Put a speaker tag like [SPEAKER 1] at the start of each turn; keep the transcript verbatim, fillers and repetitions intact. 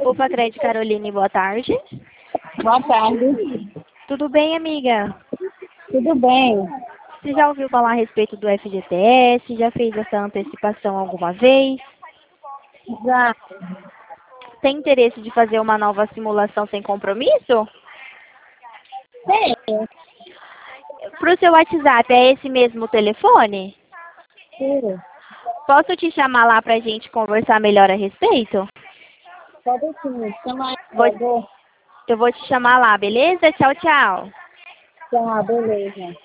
[SPEAKER 1] Opa, Crédito Caroline, boa tarde.
[SPEAKER 2] Boa tarde.
[SPEAKER 1] Tudo bem, amiga?
[SPEAKER 2] Tudo bem?
[SPEAKER 1] Você já ouviu falar a respeito do F G T S? Já fez essa antecipação alguma vez?
[SPEAKER 2] Já.
[SPEAKER 1] Tem interesse de fazer uma nova simulação sem compromisso?
[SPEAKER 2] Tenho.
[SPEAKER 1] Para o seu WhatsApp, é esse mesmo telefone?
[SPEAKER 2] Sim.
[SPEAKER 1] Posso te chamar lá para a gente conversar melhor a respeito?
[SPEAKER 2] Pode sim. Chama aí,
[SPEAKER 1] Vou-
[SPEAKER 2] por favor.
[SPEAKER 1] Eu vou te chamar lá, beleza? Tchau, tchau.
[SPEAKER 2] Tá, beleza.